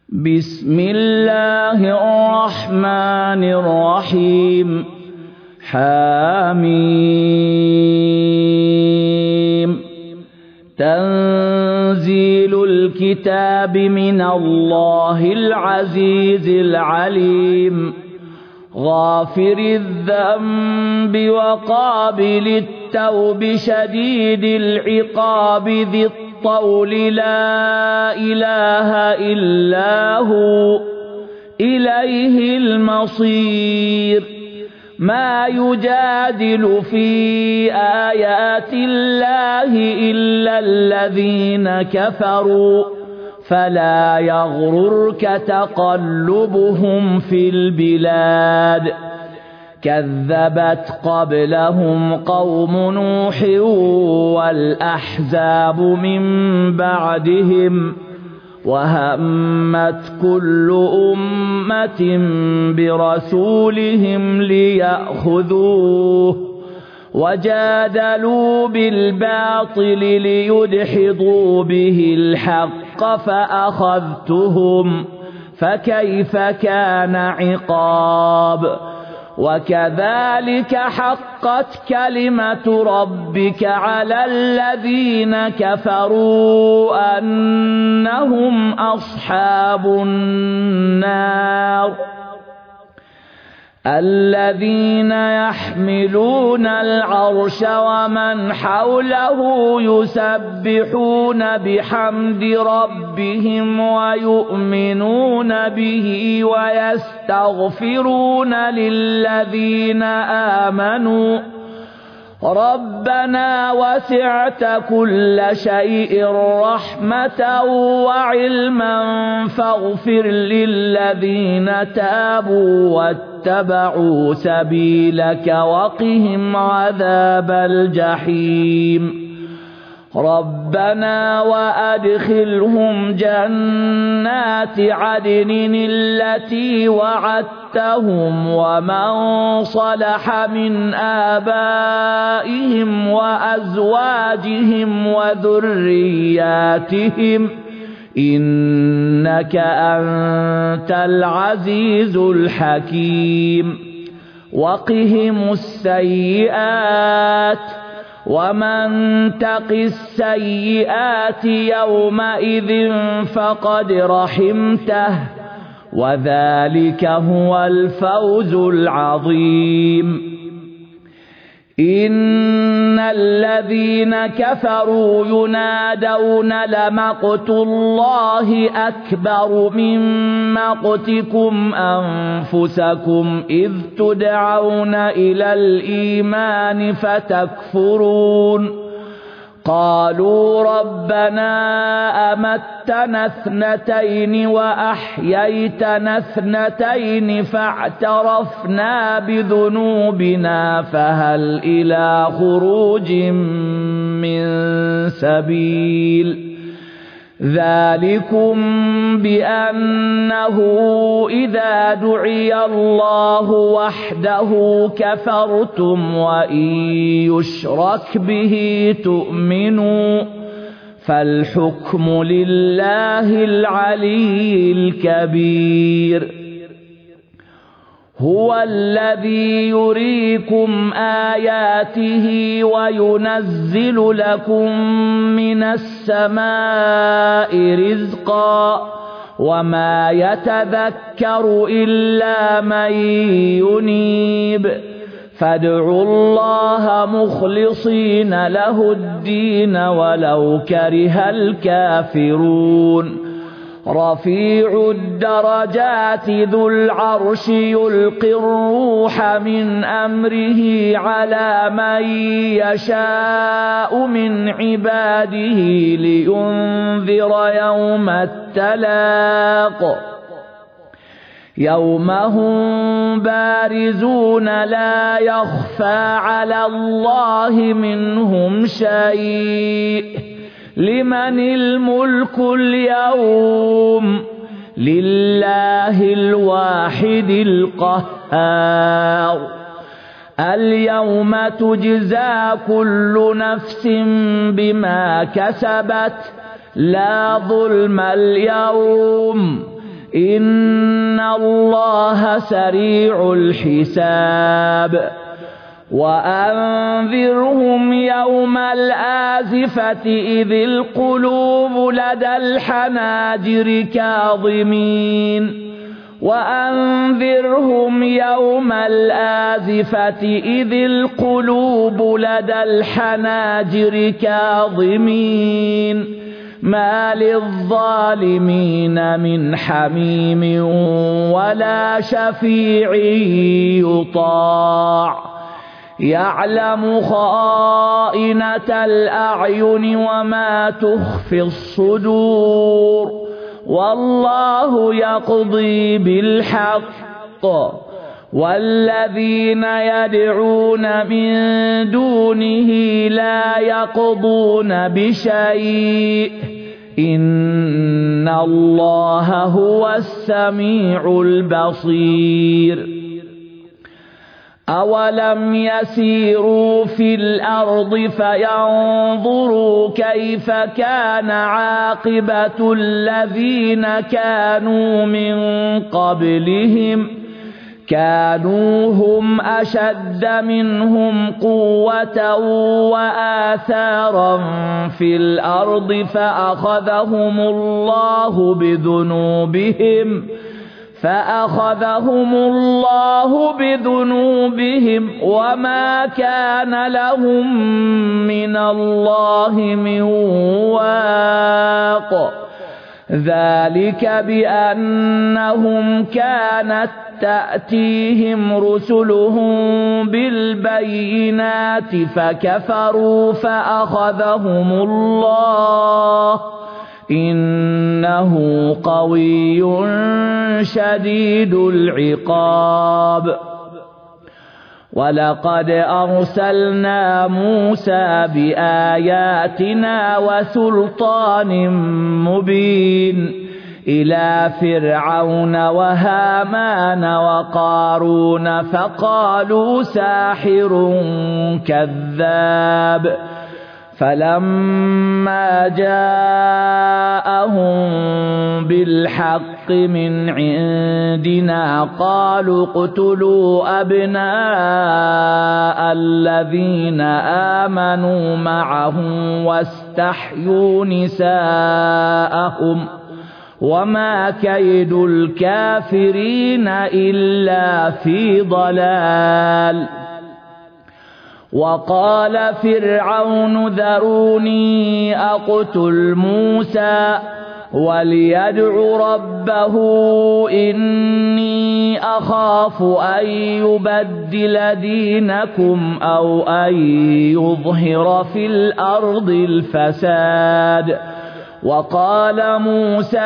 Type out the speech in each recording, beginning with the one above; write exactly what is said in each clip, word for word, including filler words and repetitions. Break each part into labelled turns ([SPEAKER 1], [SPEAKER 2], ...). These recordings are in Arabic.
[SPEAKER 1] بسم الله الرحمن الرحيم. حاميم. تنزيل الكتاب من الله العزيز العليم. غافر الذنب وقابل التوب شديد العقاب ذي الطول لا إله إلا هو إليه المصير. ما يجادل في آيات الله إلا الذين كفروا فلا يغررك تقلبهم في البلاد. كذبت قبلهم قوم نوح والأحزاب من بعدهم وهمت كل أمة برسولهم ليأخذوه وجادلوا بالباطل ليدحضوا به الحق فأخذتهم فكيف كان عقاب. وكذلك حقت كلمة ربك على الذين كفروا أنهم أصحاب النار. الذين يحملون العرش ومن حوله يسبحون بحمد ربهم ويؤمنون به ويستغفرون للذين آمنوا ربنا وسعت كل شيء رحمة وعلما فاغفر للذين تابوا واتبعوا سبيلك وقهم عذاب الجحيم. ربنا وأدخلهم جنات عدن التي وعدتهم ومن صلح من آبائهم وأزواجهم وذرياتهم إنك أنت العزيز الحكيم. وقهم السيئات ومن تق السيئات يومئذ فقد رحمته وذلك هو الفوز العظيم. إن الذين كفروا ينادون لمقت الله أكبر من مقتكم أنفسكم إذ تدعون إلى الإيمان فتكفرون. قالوا ربنا أمتنا اثنتين وأحييتنا اثنتين فاعترفنا بذنوبنا فهل إلى خروج من سبيل. ذلكم بأنه إذا دعي الله وحده كفرتم وإن يشرك به تؤمنوا فالحكم لله العلي الكبير. هو الذي يريكم آياته وينزل لكم من السماء رزقا وما يتذكر إلا من ينيب. فادعوا الله مخلصين له الدين ولو كره الكافرون. رفيع الدرجات ذو العرش يلقي الروح من أمره على من يشاء من عباده لينذر يوم التلاق. يوم هم بارزون لا يخفى على الله منهم شيء. لمن الملك اليوم؟ لله الواحد القهار. اليوم تجزى كل نفس بما كسبت لا ظلم اليوم إن الله سريع الحساب وأنذرهم يوم الآزفة إذ القلوب لدى الحناجر كاظمين وأنذرهم يوم الآزفة إذ القلوب لدى الحناجر كاظمين ما للظالمين من حميم ولا شفيع يطاع يعلم خائنة الأعين وما تخفي الصدور والله يقضي بالحق والذين يدعون من دونه لا يقضون بشيء إن الله هو السميع البصير أولم يسيروا في الأرض فينظروا كيف كان عاقبة الذين كانوا من قبلهم كانوا هم أشد منهم قوة وآثارا في الأرض فأخذهم الله بذنوبهم فأخذهم الله بذنوبهم وما كان لهم من الله من واق ذلك بأنهم كانت تأتيهم رسلهم بالبينات فكفروا فأخذهم الله إنه قوي شديد العقاب ولقد أرسلنا موسى بآياتنا وسلطان مبين إلى فرعون وهامان وقارون فقالوا ساحر كذاب فلما جاءهم بالحق من عندنا قالوا اقتلوا أبناء الذين آمنوا معه واستحيوا نساءهم وما كيد الكافرين إلا في ضلال وقال فرعون ذروني أقتل موسى وليدع ربه إني أخاف أن يبدل دينكم أو أن يظهر في الأرض الفساد وقال موسى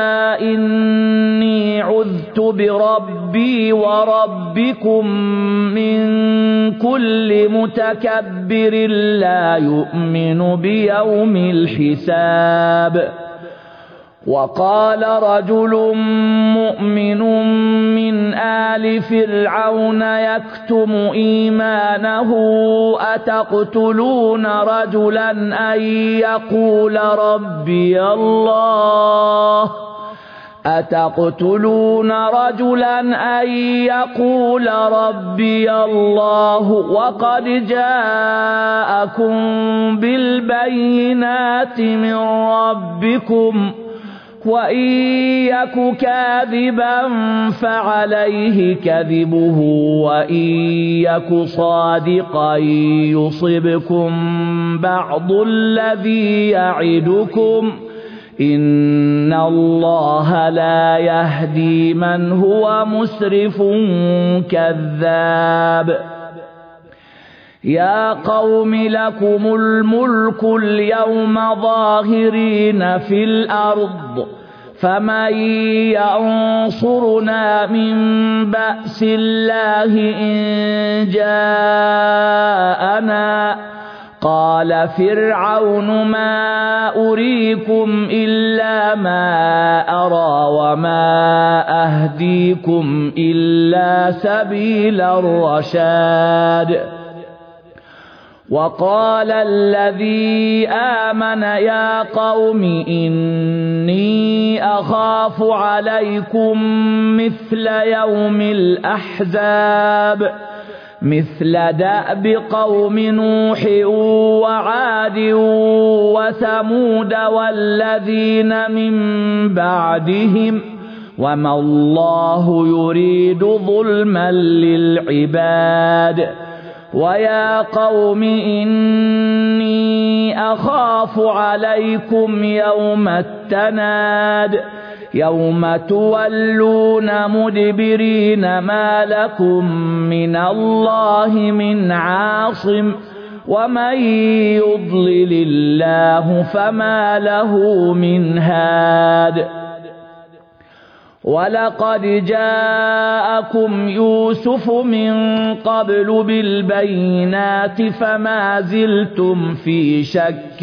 [SPEAKER 1] إني عذت بربي وربكم من كل متكبر لا يؤمن بيوم الحساب وقال رجل مؤمن من آل فرعون يكتم إيمانه أتقتلون رجلا أن يقول ربي الله أتقتلون رجلا أن يقول ربي الله وقد جاءكم بالبينات من ربكم وإن يك كاذبا فعليه كذبه وإن يك صادقا يصبكم بعض الذي يعدكم إن الله لا يهدي من هو مسرف كذاب يا قوم لكم الملك اليوم ظاهرين في الأرض فمن ينصرنا من بأس الله إن جاءنا قال فرعون ما أريكم إلا ما أرى وما أهديكم إلا سبيل الرشاد وقال الذي آمن يا قوم إني أخاف عليكم مثل يوم الأحزاب مثل دأب قوم نوح وعاد وثمود والذين من بعدهم وما الله يريد ظلما للعباد ويا قوم إني أخاف عليكم يوم التناد يوم تولون مدبرين ما لكم من الله من عاصم ومن يضلل الله فما له من هاد ولقد جاءكم يوسف من قبل بالبينات فما زلتم في شك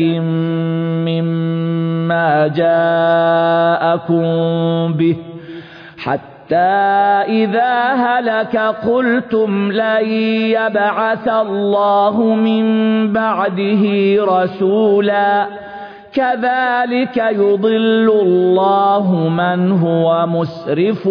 [SPEAKER 1] مما جاءكم به حتى إذا هلك قلتم لن يبعث الله من بعده رسولا كذلك يضل الله من هو مسرف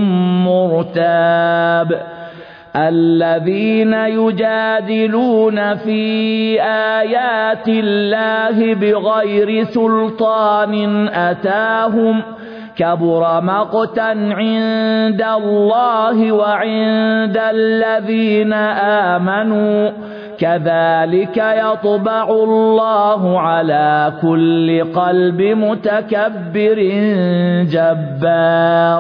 [SPEAKER 1] مرتاب الذين يجادلون في آيات الله بغير سلطان أتاهم كبر مقتا عند الله وعند الذين آمنوا كذلك يطبع الله على كل قلب متكبر جبار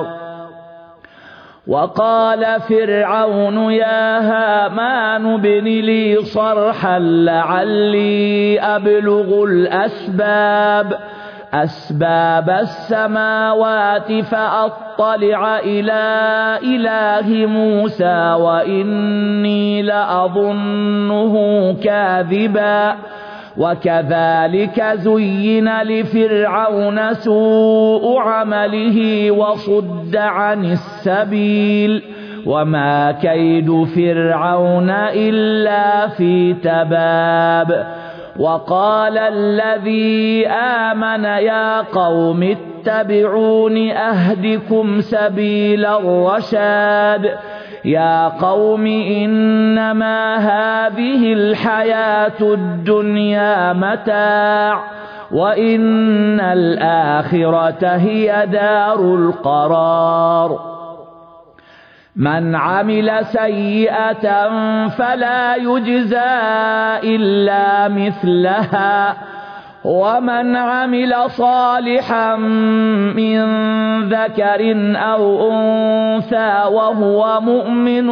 [SPEAKER 1] وقال فرعون يا هامان ابن لي صرحا لعلي أبلغ الأسباب أسباب السماوات فأطلع إلى إله موسى وإني لأظنه كاذبا وكذلك زين لفرعون سوء عمله وصد عن السبيل وما كيد فرعون إلا في تباب وقال الذي آمن يا قوم اتبعون أهدكم سبيل الرشاد يا قوم إنما هذه الحياة الدنيا متاع وإن الآخرة هي دار القرار من عمل سيئة فلا يجزى إلا مثلها ومن عمل صالحا من ذكر أو أنثى وهو مؤمن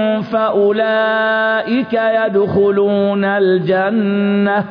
[SPEAKER 1] فأولئك يدخلون الجنة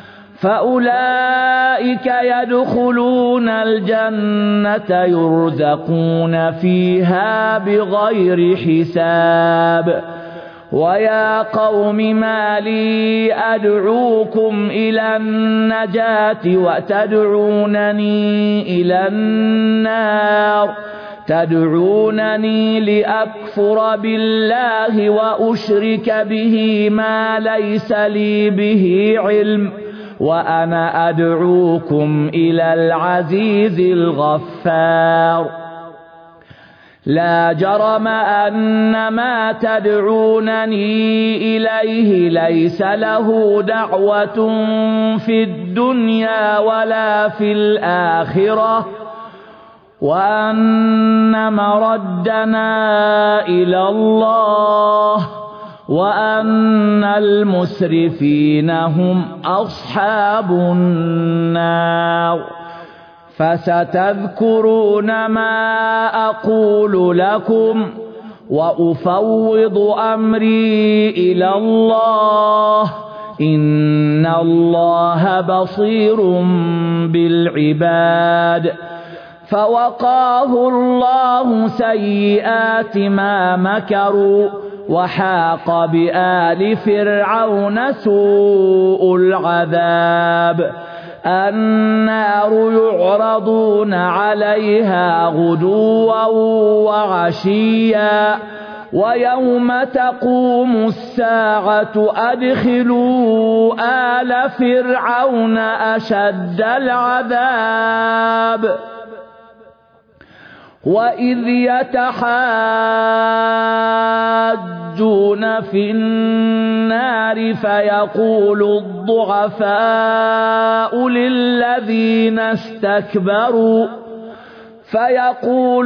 [SPEAKER 1] فأولئك يدخلون الجنة يرزقون فيها بغير حساب ويا قوم ما لي أدعوكم إلى النجاة وتدعونني إلى النار تدعونني لأكفر بالله وأشرك به ما ليس لي به علم وأنا أدعوكم إلى العزيز الغفار لا جرم أن ما تدعونني إليه ليس له دعوة في الدنيا ولا في الآخرة وأن مردنا إلى الله وأن المسرفين هم أصحاب النار فستذكرون ما أقول لكم وأفوض أمري إلى الله إن الله بصير بالعباد فوقاه الله سيئات ما مكروا وحاق بآل فرعون سوء العذاب النار يعرضون عليها غدوا وعشيا ويوم تقوم الساعة أدخلوا آل فرعون أشد العذاب وإذ يتحاجون في النار فيقول الضعفاء للذين استكبروا فيقول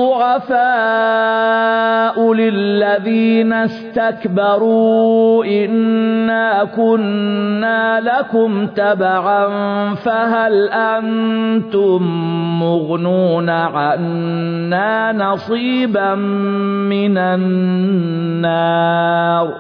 [SPEAKER 1] الضعفاء للذين استكبروا إنا كنا لكم تبعا فهل أنتم مغنون عنا نصيبا من النار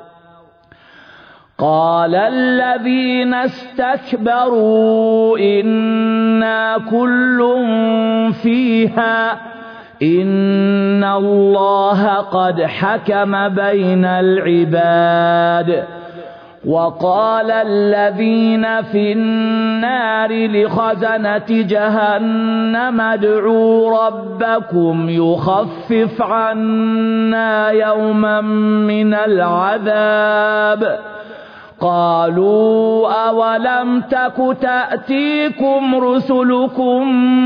[SPEAKER 1] قال الذين استكبروا إنا كل فيها إن الله قد حكم بين العباد وقال الذين في النار لخزنة جهنم ادعوا ربكم يخفف عنا يوما من العذاب قالوا أولم تك تأتيكم رسلكم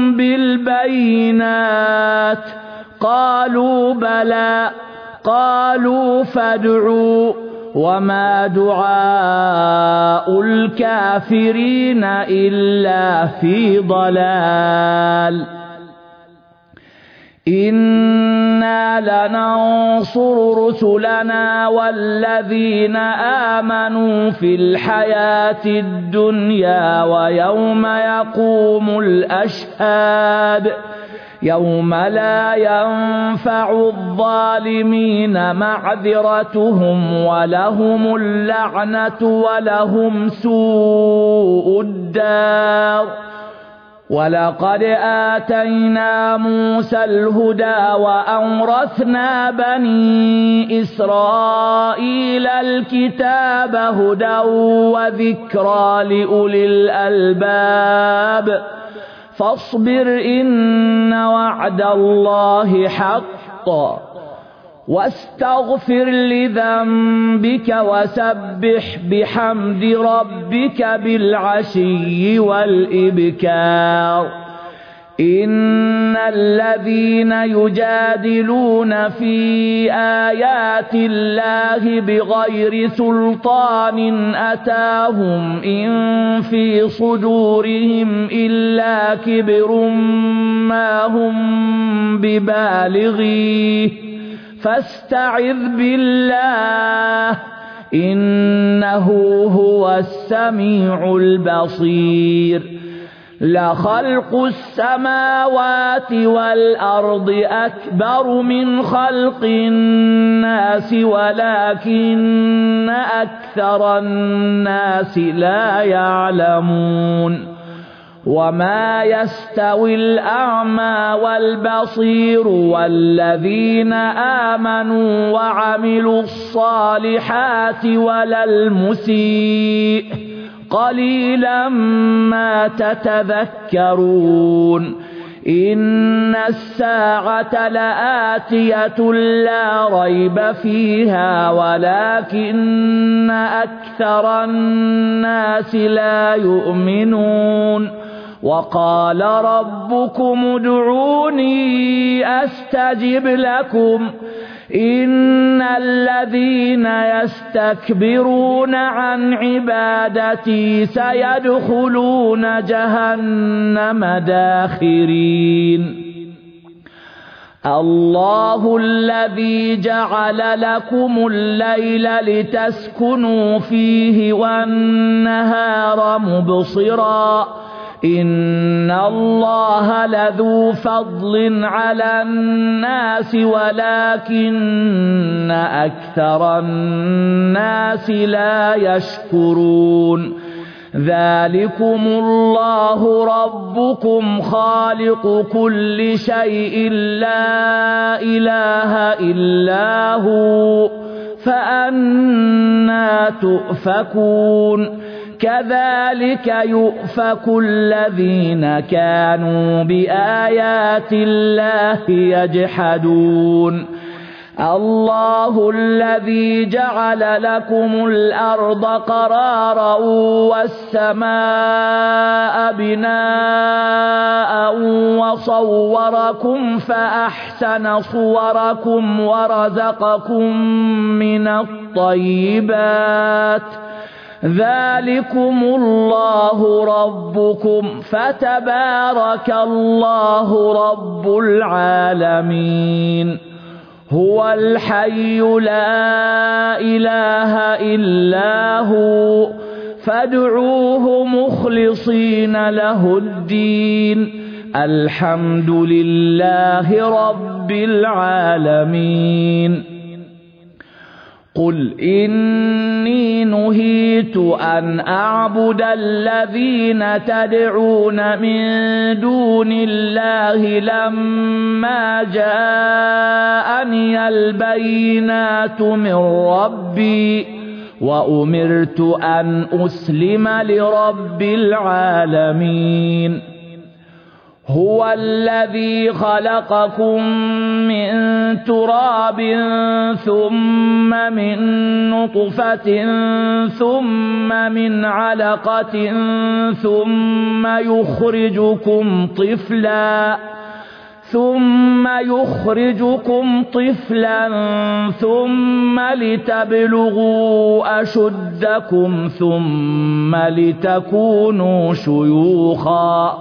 [SPEAKER 1] بالبينات قالوا بلى قالوا فادعوا وما دعاء الكافرين إلا في ضلال إنا لننصر رسلنا والذين آمنوا في الحياة الدنيا ويوم يقوم الأشهاد يوم لا ينفع الظالمين معذرتهم ولهم اللعنة ولهم سوء الدار ولقد آتينا موسى الهدى وأورثنا بني إسرائيل الكتاب هدى وذكرى لأولي الألباب فاصبر إن وعد الله حق واستغفر لذنبك وسبح بحمد ربك بالعشي والإبكار إن الذين يجادلون في آيات الله بغير سلطان أتاهم إن في صدورهم إلا كبر ما هم ببالغيه فاستعذ بالله إنه هو السميع البصير لخلق السماوات والأرض أكبر من خلق الناس ولكن أكثر الناس لا يعلمون وما يستوي الأعمى والبصير والذين آمنوا وعملوا الصالحات ولا المسيء قليلا ما تتذكرون إن الساعة لآتية لا ريب فيها ولكن أكثر الناس لا يؤمنون وقال ربكم ادعوني أستجب لكم إن الذين يستكبرون عن عبادتي سيدخلون جهنم داخرين الله الذي جعل لكم الليل لتسكنوا فيه والنهار مبصرا إن الله لذو فضل على الناس ولكن أكثر الناس لا يشكرون ذلكم الله ربكم خالق كل شيء لا إله إلا هو فأنى تؤفكون كذلك يؤفك الذين كانوا بآيات الله يجحدون الله الذي جعل لكم الأرض قرارا والسماء بناء وصوركم فأحسن صوركم ورزقكم من الطيبات ذلكم الله ربكم فتبارك الله رب العالمين هو الحي لا إله إلا هو فادعوه مخلصين له الدين الحمد لله رب العالمين قل إني نهيت أن أعبد الذين تدعون من دون الله لما جاءني البينات من ربي وأمرت أن أسلم لرب العالمين هو الذي خلقكم من تراب ثم من نطفة ثم من علقة ثم يخرجكم طفلا ثم يخرجكم طفلا ثم لتبلغوا أشدكم ثم لتكونوا شيوخا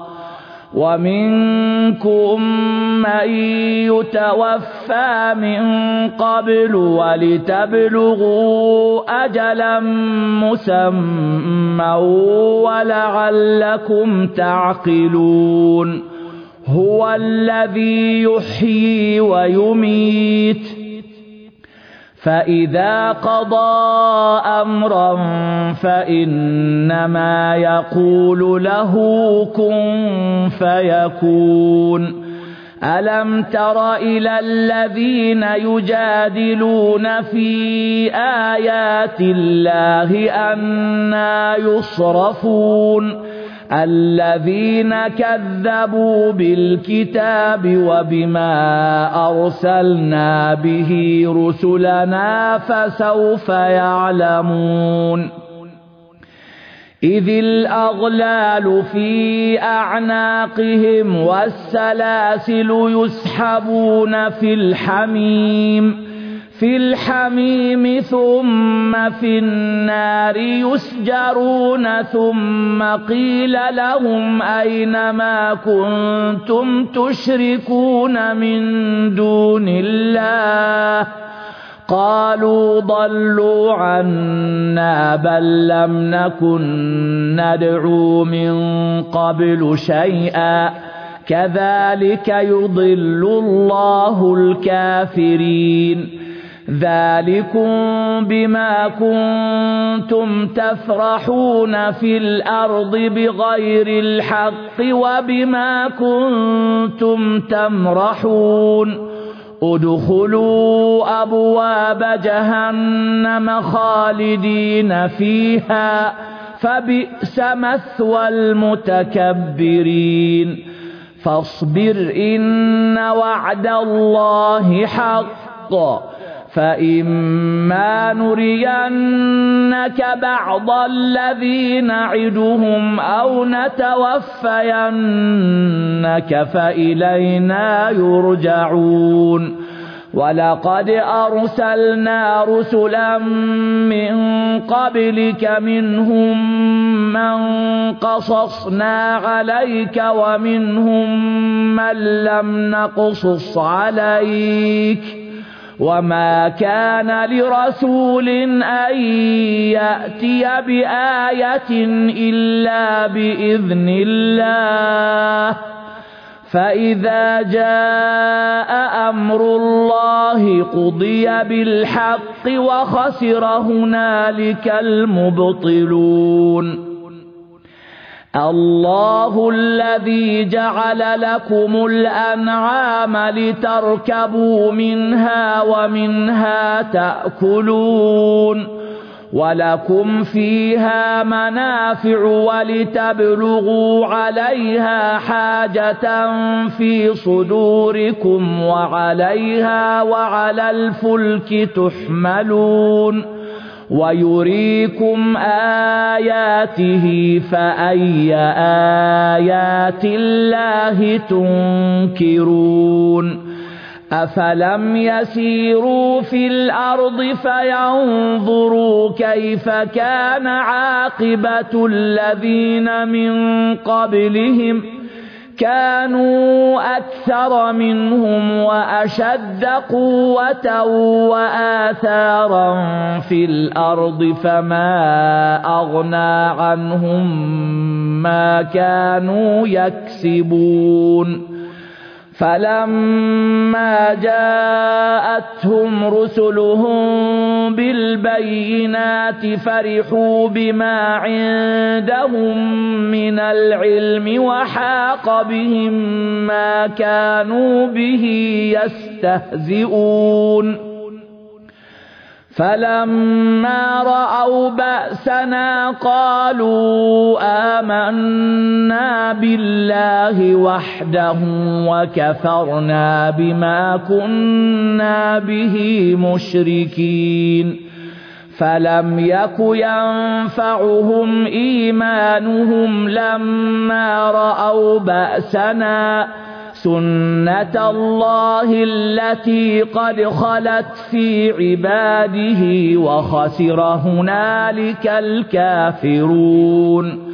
[SPEAKER 1] ومنكم من يتوفى من قبل ولتبلغوا أجلا مسمى ولعلكم تعقلون هو الذي يحيي ويميت فإذا قضى أمرا فإنما يقول له كن فيكون ألم تر إلى الذين يجادلون في آيات الله أنى يصرفون الذين كذبوا بالكتاب وبما أرسلنا به رسلنا فسوف يعلمون إذ الأغلال في أعناقهم والسلاسل يسحبون في الحميم في الحميم ثم في النار يسجرون ثم قيل لهم أين ما كنتم تشركون من دون الله قالوا ضلوا عنا بل لم نكن ندعو من قبل شيئا كذلك يضل الله الكافرين ذلكم بما كنتم تفرحون في الأرض بغير الحق وبما كنتم تمرحون ادخلوا أبواب جهنم خالدين فيها فبئس مثوى المتكبرين فاصبر إن وعد الله حق فإما نرينك بعض الذي نعدهم أو نتوفينك فإلينا يرجعون ولقد أرسلنا رسلا من قبلك منهم من قصصنا عليك ومنهم من لم نقصص عليك وما كان لرسول أن يأتي بآية إلا بإذن الله فإذا جاء أمر الله قضي بالحق وخسر هنالك المبطلون الله الذي جعل لكم الأنعام لتركبوا منها ومنها تأكلون ولكم فيها منافع ولتبلغوا عليها حاجة في صدوركم وعليها وعلى الفلك تحملون ويريكم آياته فأي آيات الله تنكرون أفلم يسيروا في الأرض فينظروا كيف كان عاقبة الذين من قبلهم كانوا أكثر منهم وأشد قوة وآثارا في الأرض فما أغنى عنهم ما كانوا يكسبون فلما جاءتهم رسلهم بالبينات فرحوا بما عندهم من العلم وحاق بهم ما كانوا به يستهزئون فلما رأوا بأسنا قالوا آمنا بالله وحده وكفرنا بما كنا به مشركين فلم يك ينفعهم إيمانهم لما رأوا بأسنا سنة الله التي قد خلت في عباده وخسر هنالك الكافرون